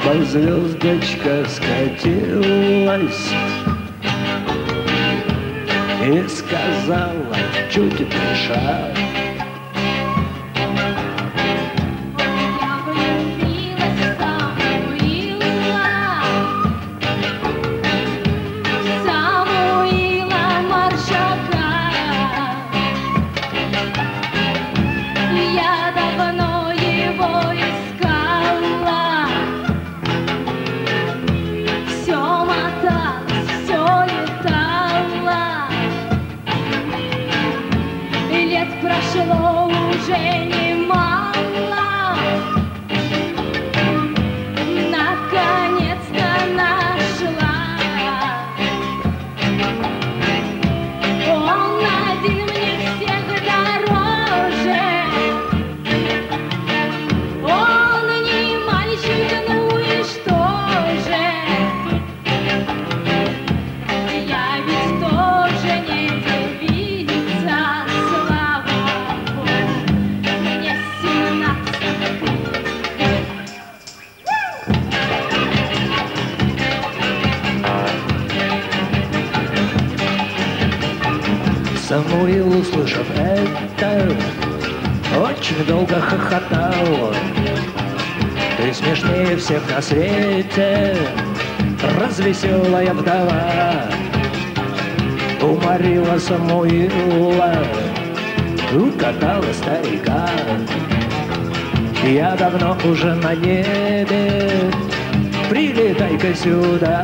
неба звездочка скатилась и сказала, чуть дыша: прошло уже немало, наконец-то нашла. Он один мне всех дороже, он не мальчик, ну и что же? Я ведь тоже не девица. Самуил, услышав это, очень долго хохотал. Ты смешнее всех на свете, развеселая вдова. Уморила Самуила, укатала старика. Я давно уже на небе, прилетай-ка сюда.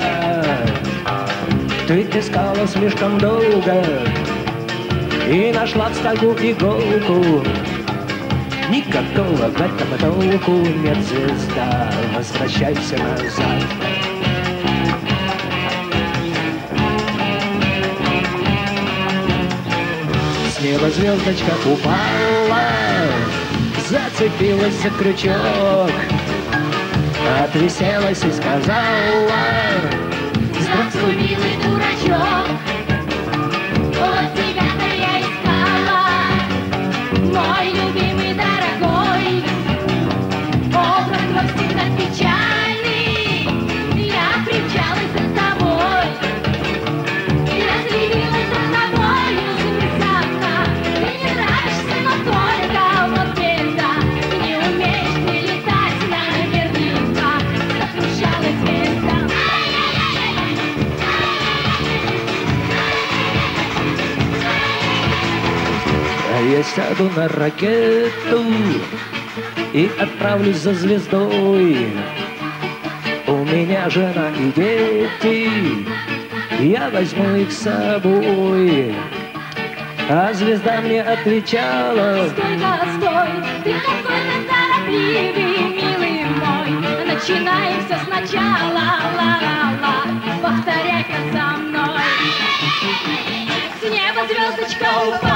Ты искала слишком долго и нашла в стогу иголку. Никакого в этом толку нет, звезда, возвращайся назад. С неба звездочка упала, зацепилась за крючок, отвиселась и сказала: здравствуй, милый дурачок. Вот тебя-то я искала, мой любимый, дорогой. Образ твой всегда печальный, я примчалась за тобой. Я заявилась за тобою внезапно. Ты не нравишься, но только вот беда. Ты не умеешь прилетать наверняка, закружалась звезда. Я сяду на ракету и отправлюсь за звездой. У меня жена и дети, я возьму их с собой. А звезда мне отвечала: стой-ка, стой, ты какой-то торопливый, милый мой. Начинаем все сначала, ла-ла-ла, повторяй-ка за мной. С неба звездочка упала.